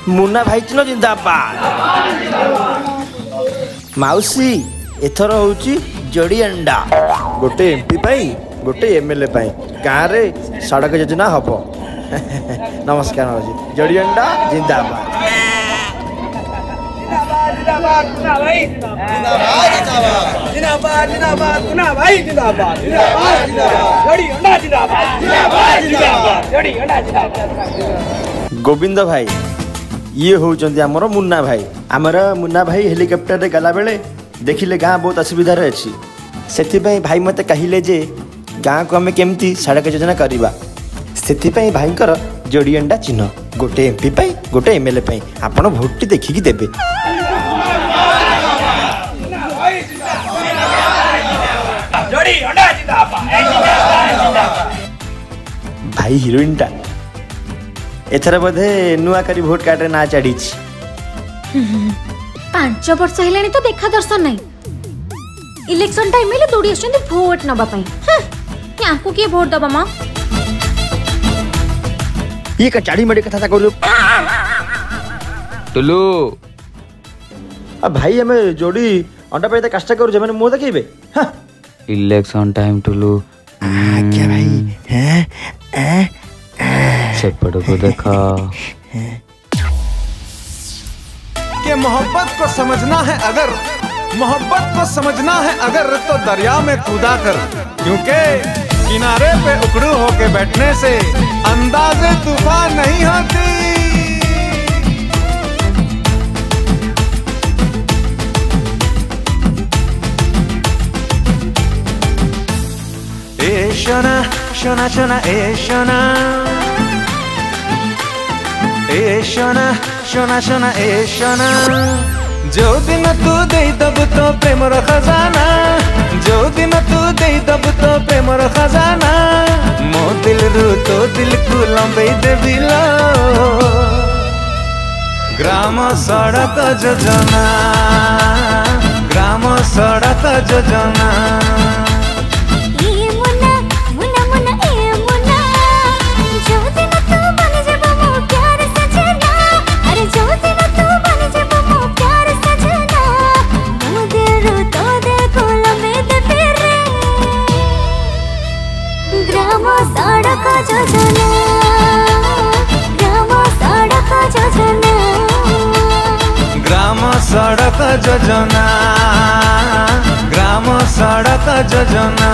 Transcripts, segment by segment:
मुन्ना भाई चिन्ह जिंदाबाद। माउसी एथर होची जोड़ी अंडा गोटे एमपी पाई गोटे एमएलए पाई गाँव रे सड़क योजना हम। नमस्कार माउसी जोड़ी अंडा जिंदाबाद। गोविंद भाई ये होचंदी हमर मुन्ना भाई। आमर मुन्ना भाई हेलिकॉप्टर रे गला बेले देखिले गाँ बहुत असुविधा अच्छी से भाई मत कहले जे गाँ को आम केमती सड़क योजना करवा से भाई जोड़ी अंडा चिन्ह गोटे एमपी पाई गोटे एमएलए पाई आपण भोट देखिकी देबे। भाई हिरोइन टा एथर बोधे नुआ करी भोट कार्ड रे ना चढ़ी 5 वर्ष हेलानी तो देखा दर्शन नहीं। इलेक्शन टाइम में दौड़ी आछन भोट नबा पई याकू के भोट दबा मां ये का चाड़ी मड़ी कथा करू टुलू। अब भाई हमें जोड़ी अंडा पे कष्ट करू जे माने मो देखिबे। इलेक्शन टाइम टुलू क्या भाई हैं सेपट को देखा कि मोहब्बत को समझना है अगर मोहब्बत को समझना है अगर तो दरिया में कूदा कर क्योंकि किनारे पे उकड़ू होके बैठने से अंदाज़े तूफान नहीं होती। ए शोना शोना शोना ए शोना ए शोना शोना शोना ए शोना जो दिन तू दे दब तो प्रेम रो खजाना जो दिन तू दे दब तो प्रेम रो खजाना मो दिल रू तो दिल को लंबे देबिलो ग्राम सड़क योजना ग्राम सड़क योजना। ग्राम सड़क योजना ग्राम सड़क योजना।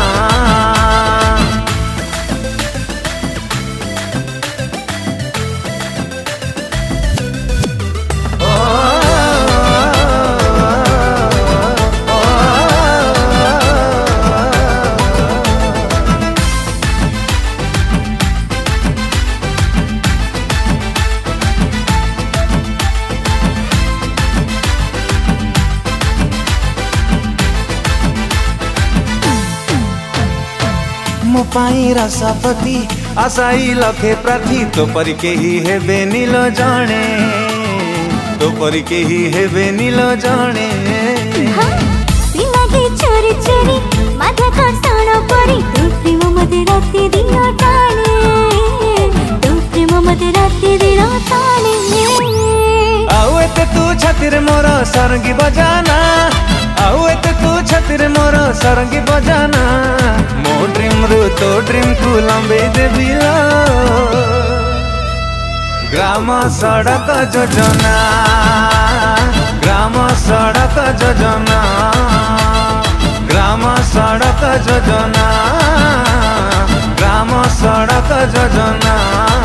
मो पाई रसापति आशाई लखे प्रार्थी तो परी के ही है बेनील जाने तो परी के ही है बेनील जाने। चोरी चोरी माथा कसाण परी तू प्रेम मते राती दिन टाणे तू प्रेम मते राती दिन टाणे आओ एते तू छातिर मोर सरंगी बजाना आओ एते तू छातिर मोर सरंगी बजाना मो ड्रीम रू तो ड्रीम को लंबे देबिलो ग्राम सड़क योजना ग्राम सड़क योजना ग्राम सड़क योजना ग्राम सड़क योजना।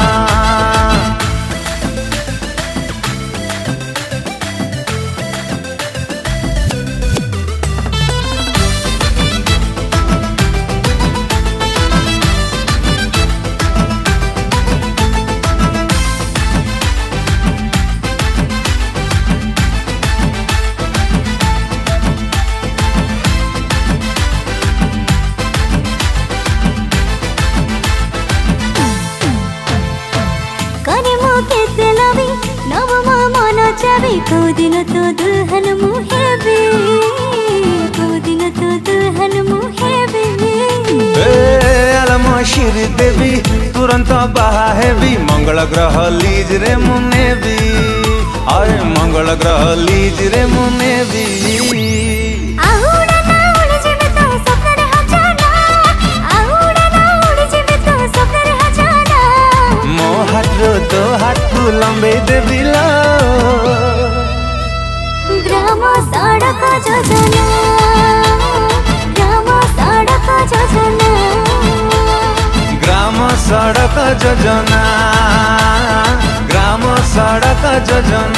को दिन तो दुल्हन मुहेबे को दिन तो दुल्हन मुहेबे आलम शिर देवी तुरंत बाहा हेबी मंगल ग्रह लीज रे मुनेबी हाय मंगल ग्रह लीज रे मुने भी आउड़ा ना उड़ जेबे तो सपने हजाना आउड़ा ना उड़ जेबे तो सपने हजाना मो हाथ रो तो हाथ तू लंबे देबिला ग्राम सड़क योजना ग्राम सड़क योजना ग्राम सड़क योजना ग्राम सड़क योजना